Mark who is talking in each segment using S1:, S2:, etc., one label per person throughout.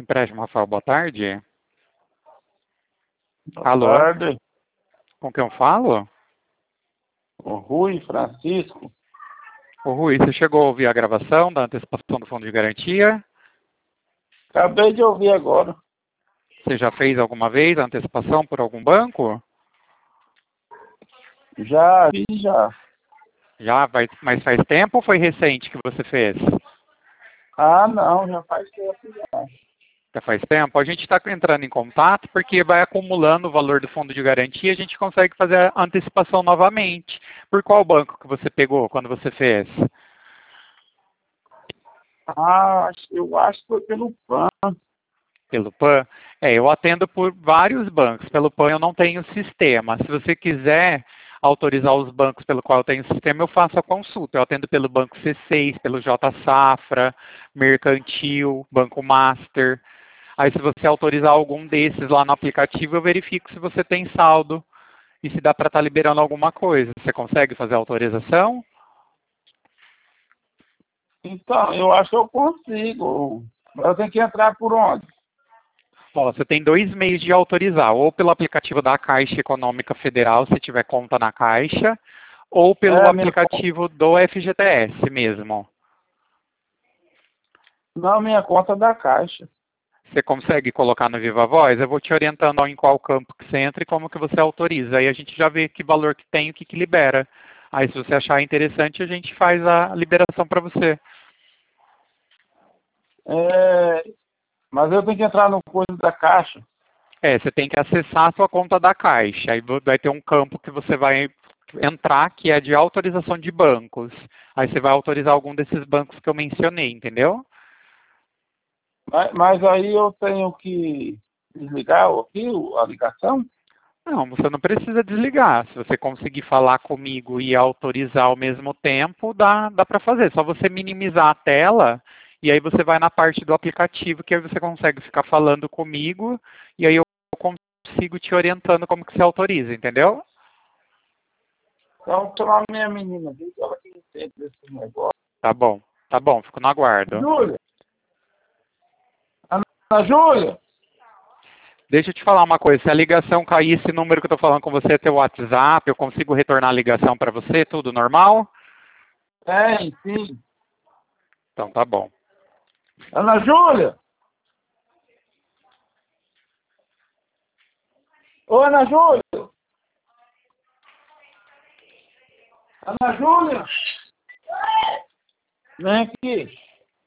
S1: Empréstimo, Rafael, boa tarde.
S2: Boa
S1: Alô,
S2: tarde,
S1: com quem eu falo?
S2: o Rui Francisco.
S1: Ô Rui, você chegou a ouvir a gravação da antecipação do fundo de garantia?
S2: Acabei de ouvir agora.
S1: Você já fez alguma vez a antecipação por algum banco?
S2: Já vi, já.
S1: Mas faz tempo ou foi recente que você fez?
S2: Ah, não, já faz tempo já.
S1: Já faz tempo? A gente está entrando em contato porque vai acumulando o valor do fundo de garantia e a gente consegue fazer a antecipação novamente. Por qual banco que você pegou quando você fez?
S2: Ah, eu acho que foi pelo PAN.
S1: Pelo PAN? Eu atendo por vários bancos. Pelo PAN eu não tenho sistema. Se você quiser autorizar os bancos pelo qual eu tenho sistema, eu faço a consulta. Eu atendo pelo Banco C6, pelo J Safra, Mercantil, Banco Master. Aí se você autorizar algum desses lá no aplicativo, eu verifico se você tem saldo e se dá para estar liberando alguma coisa. Você consegue fazer a autorização?
S2: Então, eu acho que eu consigo. Eu tenho que entrar por onde?
S1: Bom, você tem 2 meios de autorizar, ou pelo aplicativo da Caixa Econômica Federal, se tiver conta na Caixa, ou pelo
S2: Minha conta.
S1: aplicativo do FGTS mesmo.
S2: Não, minha conta da Caixa.
S1: Você consegue colocar no Viva Voz? Eu vou te orientando em qual campo que você entra e como que você autoriza. Aí a gente já vê que valor que tem e o que libera. Aí se você achar interessante, a gente faz a liberação para você.
S2: Mas eu tenho que entrar no coisa da Caixa.
S1: Você tem que acessar a sua conta da Caixa. Aí vai ter um campo que você vai entrar, que é de autorização de bancos. Aí você vai autorizar algum desses bancos que eu mencionei, entendeu?
S2: Mas aí eu tenho que desligar aqui a ligação?
S1: Não, você não precisa desligar. Se você conseguir falar comigo e autorizar ao mesmo tempo, dá para fazer. Só você minimizar a tela e aí você vai na parte do aplicativo que aí você consegue ficar falando comigo e aí eu consigo te orientando como que você autoriza, entendeu?
S2: Então, chamar minha menina aqui, que ela que entende desse negócio.
S1: Tá bom, fico no aguardo.
S2: Júlia! Ana Júlia!
S1: Deixa eu te falar uma coisa, se a ligação cair, esse número que eu estou falando com você é teu WhatsApp, eu consigo retornar a ligação para você, tudo normal?
S2: Tem, sim.
S1: Então tá bom.
S2: Ana Júlia! Ô, Ana Júlia! Ana Júlia! Vem aqui.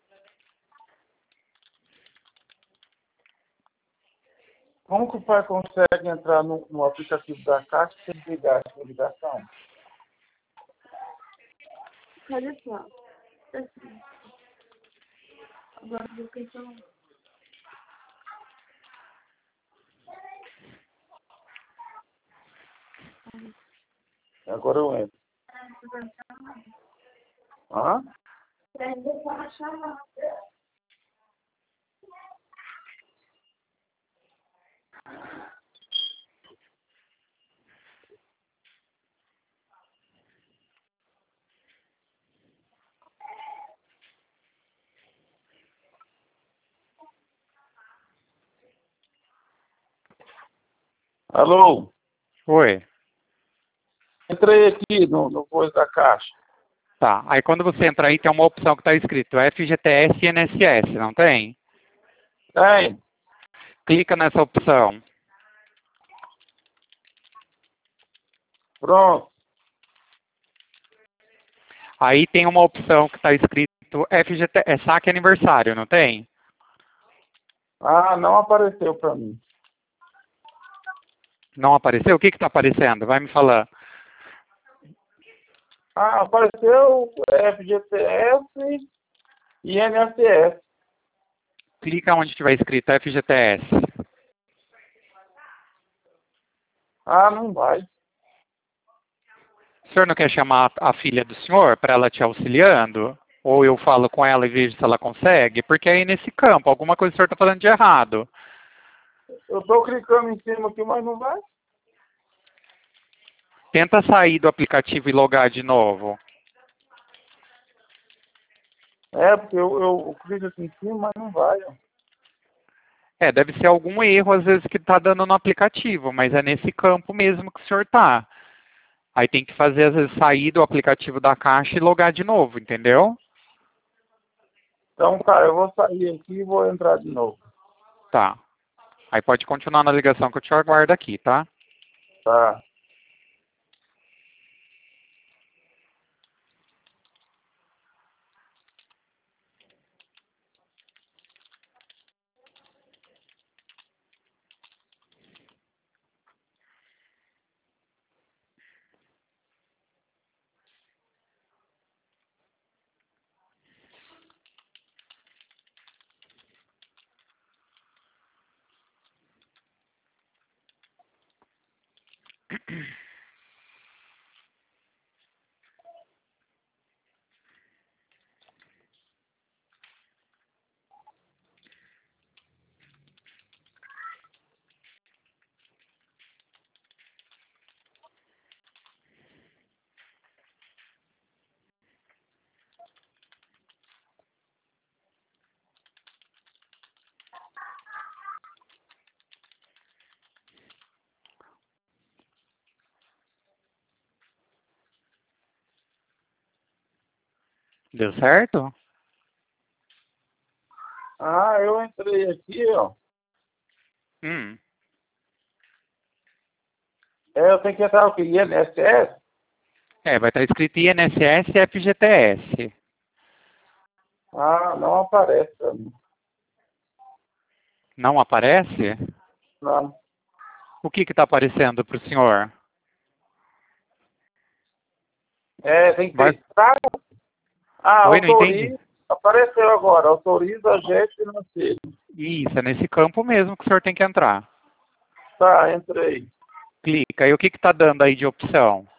S2: Como que o pai consegue entrar no aplicativo da Caixa sem desligar a sua ligação?
S3: Olha só. Assim. Agora eu vou pensar.
S2: Agora eu entro. Hã? Alô?
S1: Oi.
S2: Entrei aqui no coisa da Caixa.
S1: Tá. Aí quando você entra aí, tem uma opção que está escrito FGTS e INSS, não tem?
S2: Tem.
S1: Clica nessa opção.
S2: Pronto.
S1: Aí tem uma opção que está escrito FGTS, saque aniversário, não tem?
S2: Ah, não apareceu para mim.
S1: Não apareceu? O que está aparecendo? Vai me falar.
S2: Ah, apareceu FGTS e INSS.
S1: Clica onde tiver escrito FGTS.
S2: Ah, não vai.
S1: O senhor não quer chamar a filha do senhor para ela te auxiliando? Ou eu falo com ela e vejo se ela consegue? Porque aí nesse campo, alguma coisa o senhor está fazendo de errado.
S2: Eu estou clicando em cima aqui, mas não vai.
S1: Tenta sair do aplicativo e logar de novo.
S2: Porque eu clico aqui em cima, mas não vai. Ó.
S1: Deve ser algum erro, às vezes, que está dando no aplicativo, mas é nesse campo mesmo que o senhor está. Aí tem que fazer, às vezes, sair do aplicativo da Caixa e logar de novo, entendeu?
S2: Então tá, eu vou sair aqui e vou entrar de novo.
S1: Tá. Aí pode continuar na ligação que eu te aguardo aqui, tá?
S2: Tá.
S1: Deu certo?
S2: Ah, eu entrei aqui, ó.
S1: Hum.
S2: Eu tenho que entrar o quê? INSS?
S1: Vai estar escrito INSS e FGTS.
S2: Ah, não aparece pra mim.
S1: Não aparece?
S2: Não.
S1: O que está aparecendo para o senhor?
S2: Tem que
S1: Vai...
S2: ter estado. Ah,
S1: Oi, não entendi.
S2: autoriza. Apareceu agora. Autoriza agente financeiro.
S1: Isso, é nesse campo mesmo que o senhor tem que entrar.
S2: Tá, entrei.
S1: Clica. E o que está dando aí de opção?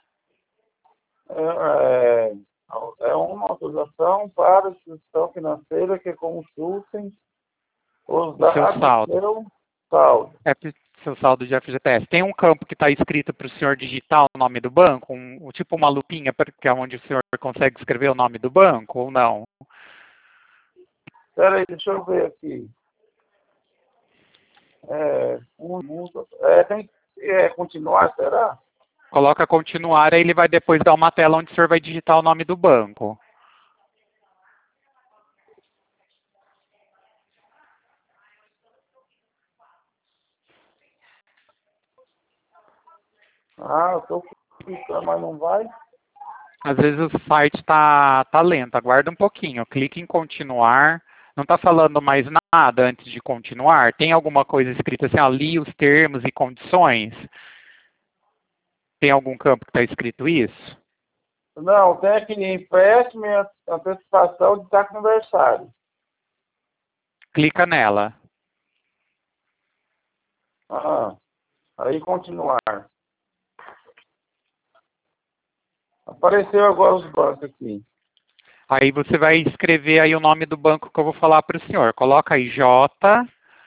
S2: É, é uma autorização para a instituição financeira que consultem os
S1: O seu
S2: dados do
S1: saldo.
S2: seu saldo.
S1: Seu saldo de FGTS. Tem um campo que está escrito para o senhor digitar o nome do banco? Tipo uma lupinha, que é onde o senhor consegue escrever o nome do banco ou não?
S2: Espera aí, deixa eu ver aqui. Tem que continuar, será?
S1: Coloca continuar, aí ele vai depois dar uma tela onde o senhor vai digitar o nome do banco.
S2: Ah, eu estou clicando, mas não vai.
S1: Às vezes o site tá lento, aguarda um pouquinho. Clique em continuar. Não está falando mais nada antes de continuar? Tem alguma coisa escrita assim, ali os termos e condições? Tem algum campo que está escrito isso?
S2: Não, tem aqui empréstimo e antecipação de taxa aniversário.
S1: Clica nela.
S2: Ah, aí continuar. Apareceu agora os bancos aqui.
S1: Aí você vai escrever aí o nome do banco que eu vou falar para o senhor. Coloca aí J,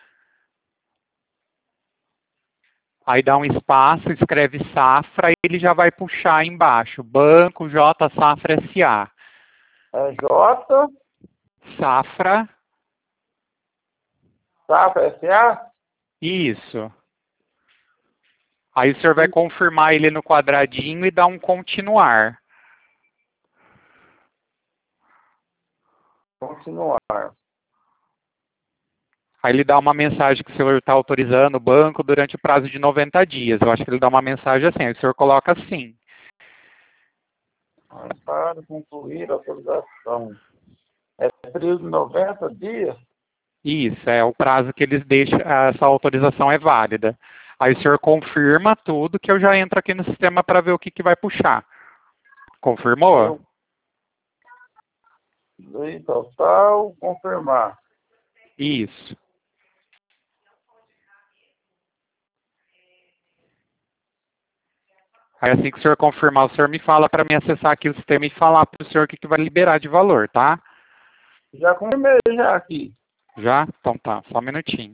S1: aí dá um espaço, escreve Safra, e ele já vai puxar embaixo. Banco J Safra SA.
S2: É J,
S1: Safra,
S2: Safra SA?
S1: isso. Aí o senhor vai confirmar ele no quadradinho e dar um continuar.
S2: Continuar.
S1: Aí ele dá uma mensagem que o senhor está autorizando o banco durante o prazo de 90 dias. Eu acho que ele dá uma mensagem assim. Aí o senhor coloca assim.
S2: Para concluir a autorização. É período de 90 dias?
S1: Isso, é o prazo que eles deixam, essa autorização é válida. Aí o senhor confirma tudo que eu já entro aqui no sistema para ver o que, que vai puxar. Confirmou?
S2: Aí, total, confirmar.
S1: Isso. Aí assim que o senhor confirmar, o senhor me fala para me acessar aqui o sistema e falar para o senhor o que, que vai liberar de valor, tá?
S2: Já confirmei já aqui.
S1: Já? Então tá, só um minutinho.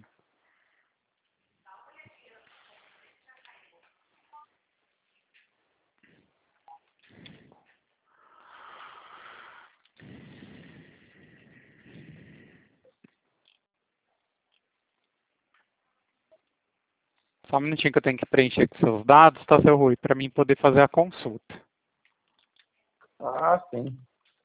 S1: Só um minutinho que eu tenho que preencher com seus dados, tá, seu Rui, para mim poder fazer a consulta.
S2: Ah, sim.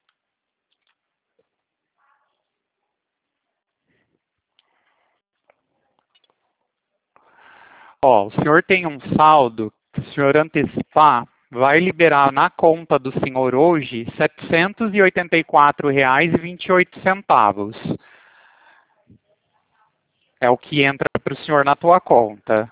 S1: Ó, o senhor tem um saldo que o senhor antecipar vai liberar na conta do senhor hoje R$ 784,28. É o que entra para o senhor na tua conta.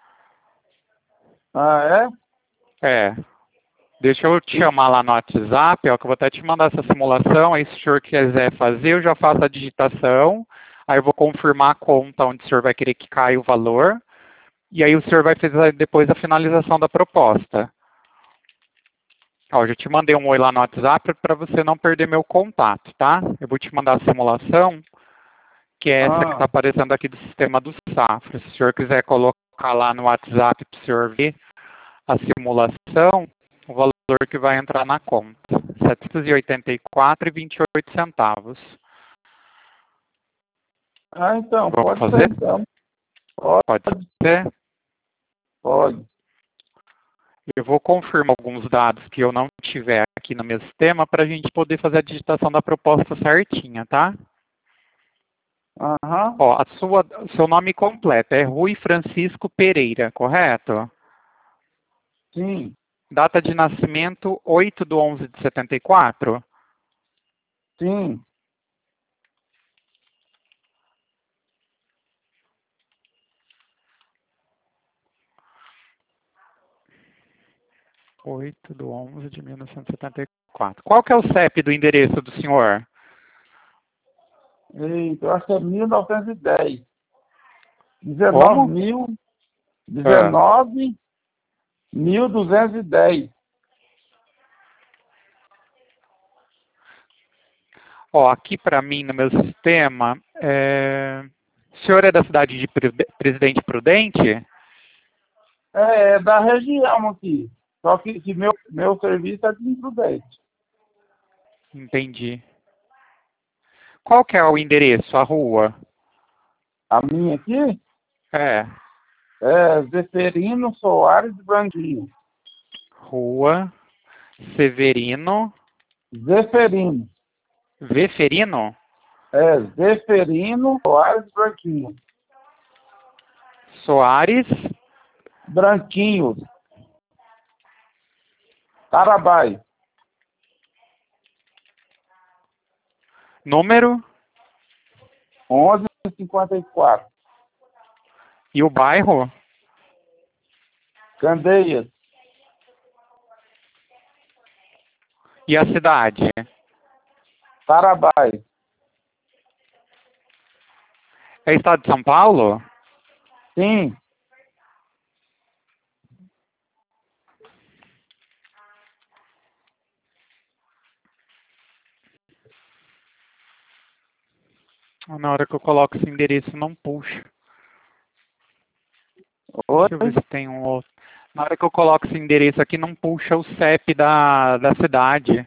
S2: Ah, é?
S1: É. Deixa eu te chamar lá no WhatsApp, ó, que eu vou até te mandar essa simulação. Aí se o senhor quiser fazer, eu já faço a digitação. Aí eu vou confirmar a conta onde o senhor vai querer que caia o valor. E aí o senhor vai fazer depois a finalização da proposta. Ó, já te mandei um oi lá no WhatsApp para você não perder meu contato, tá? Eu vou te mandar a simulação, que é essa que está aparecendo aqui do sistema do Safra. Se o senhor quiser colocar lá no WhatsApp para o senhor ver a simulação, o valor que vai entrar na conta. R$ 784,28.
S2: Ah, então,
S1: Vamos
S2: pode
S1: fazer?
S2: ser, então.
S1: Pode ser.
S2: Pode.
S1: Eu vou confirmar alguns dados que eu não tiver aqui no meu sistema para a gente poder fazer a digitação da proposta certinha, tá?
S2: Aham.
S1: Ó, seu nome completo é Rui Francisco Pereira, correto?
S2: Sim,
S1: Data de nascimento 8/11/74.
S2: sim.
S1: 8/11/1974. Qual que é o CEP do endereço do senhor?
S2: Eita, eu acho que é 1910. 19
S1: Como?
S2: mil,
S1: Ah.
S2: 19.210.
S1: Ó, aqui para mim no meu sistema, o senhor é da cidade de Presidente Prudente?
S2: É da região aqui. Só que meu serviço é de imprudente.
S1: Entendi. Qual que é o endereço, a rua?
S2: A minha aqui
S1: É,
S2: é Zeferino Soares Branquinho.
S1: Rua Severino
S2: Zeferino.
S1: Veferino
S2: Zeferino Soares Branquinho.
S1: Soares,
S2: Branquinho. Tarabai.
S1: número
S2: 1154.
S1: e o bairro
S2: Candeias.
S1: e a cidade.
S2: Tarabai.
S1: É estado de São Paulo?
S2: Sim.
S1: Na hora que eu coloco esse endereço não puxa.
S2: Oi?
S1: Deixa eu ver se tem um outro. Na hora que eu coloco esse endereço aqui não puxa o CEP da cidade.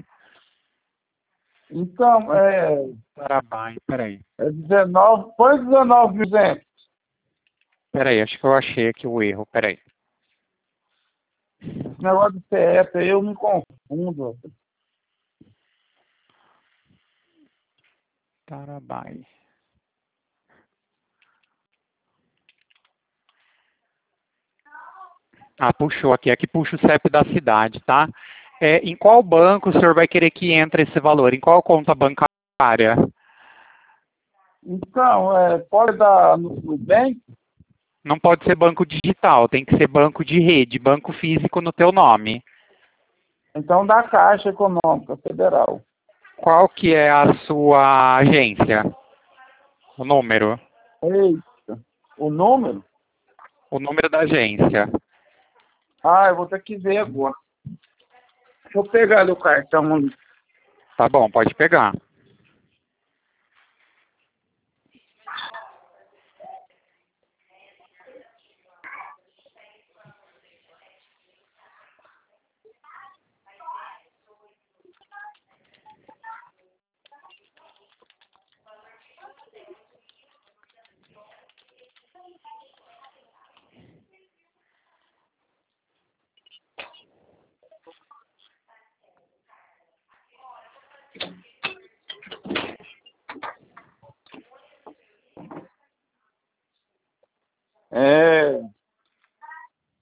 S2: Então,
S1: Parabai, peraí.
S2: é 19. Põe 19.200.
S1: Peraí, acho que eu achei aqui o erro, peraí.
S2: Esse negócio de CF aí eu me confundo.
S1: Parabai. Ah, puxou aqui. Aqui puxa o CEP da cidade, tá? Em qual banco o senhor vai querer que entre esse valor? Em qual conta bancária?
S2: Então, pode dar no Nubank?
S1: Não pode ser banco digital, tem que ser banco de rede, banco físico no teu nome.
S2: Então, da Caixa Econômica Federal.
S1: Qual que é a sua agência? O número?
S2: Eita, o número?
S1: O número da agência.
S2: Ah, eu vou ter que ver agora. Deixa eu pegar ali o cartão ali.
S1: Tá bom, pode pegar.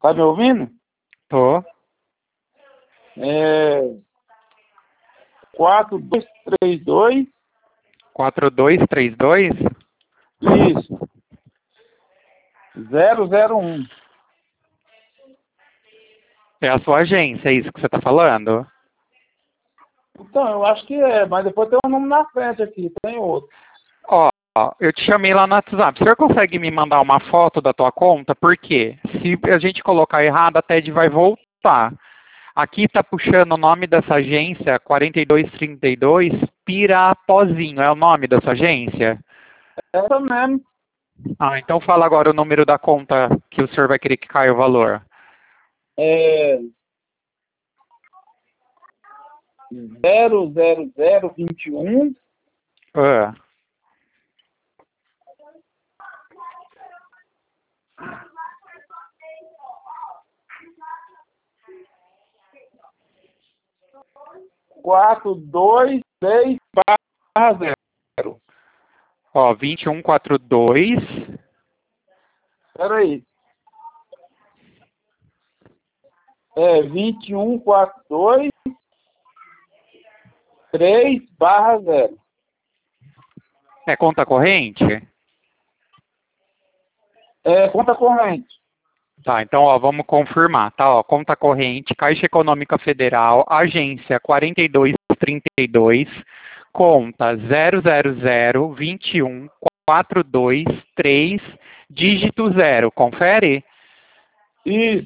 S2: Tá me ouvindo?
S1: Tô.
S2: 4232.
S1: 4232?
S2: Isso. 001.
S1: É a sua agência, é isso que você está falando?
S2: Então, eu acho que é, mas depois tem um nome na frente aqui, tem outro.
S1: Ó, eu te chamei lá no WhatsApp. O senhor consegue me mandar uma foto da tua conta? Por quê? Se a gente colocar errado, a TED vai voltar. Aqui está puxando o nome dessa agência, 4232, Pirapozinho. É o nome dessa agência?
S2: Essa mesmo.
S1: Ah, então fala agora o número da conta que o senhor vai querer que caia o valor.
S2: 00021.
S1: Ah,
S2: Quatro, dois, 6/0.
S1: ó, 2142.
S2: Espera aí. 2142 3/0.
S1: É conta corrente?
S2: Conta corrente.
S1: Tá, então, ó, vamos confirmar, tá? Ó, conta corrente, Caixa Econômica Federal, agência 4232, conta 000214223, dígito 0. Confere?
S2: Isso.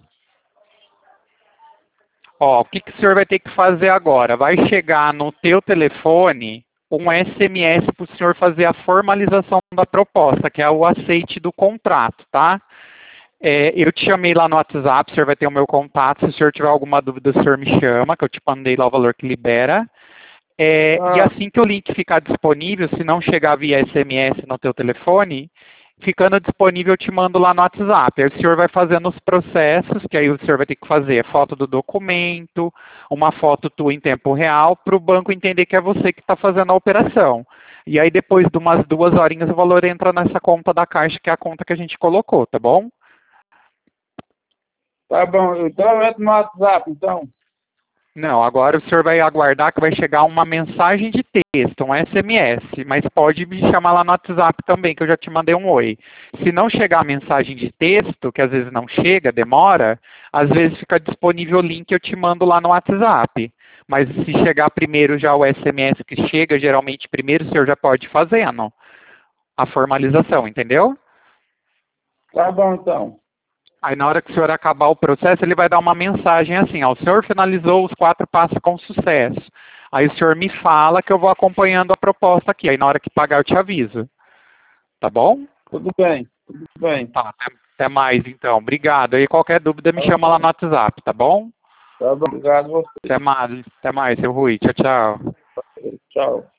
S1: Ó, o que o senhor vai ter que fazer agora? Vai chegar no teu telefone um SMS para o senhor fazer a formalização da proposta, que é o aceite do contrato, tá? Eu te chamei lá no WhatsApp, o senhor vai ter o meu contato. Se o senhor tiver alguma dúvida, o senhor me chama, que eu te mandei lá o valor que libera. E assim que o link ficar disponível, se não chegar via SMS no teu telefone, ficando disponível, eu te mando lá no WhatsApp. Aí o senhor vai fazendo os processos, que aí o senhor vai ter que fazer foto do documento, uma foto tua em tempo real, para o banco entender que é você que está fazendo a operação. E aí depois de umas 2 horinhas o valor entra nessa conta da Caixa, que é a conta que a gente colocou, tá bom?
S2: Tá bom. Então eu entro no WhatsApp, então.
S1: Não, agora o senhor vai aguardar que vai chegar uma mensagem de texto, um SMS, mas pode me chamar lá no WhatsApp também, que eu já te mandei um oi. Se não chegar a mensagem de texto, que às vezes não chega, demora, às vezes fica disponível o link, eu te mando lá no WhatsApp. Mas se chegar primeiro já o SMS que chega, geralmente primeiro o senhor já pode ir fazendo a formalização, entendeu?
S2: Tá bom, então.
S1: Aí na hora que o senhor acabar o processo, ele vai dar uma mensagem assim, ó, o senhor finalizou os 4 passos com sucesso. Aí o senhor me fala que eu vou acompanhando a proposta aqui. Aí na hora que pagar eu te aviso. Tá bom?
S2: Tudo bem. Tudo bem.
S1: Tá, até mais então. Obrigado. Aí qualquer dúvida me chama lá no WhatsApp, tá bom?
S2: Tá bom. Obrigado a você.
S1: Até mais, seu Rui. Tchau, tchau.
S2: Tchau.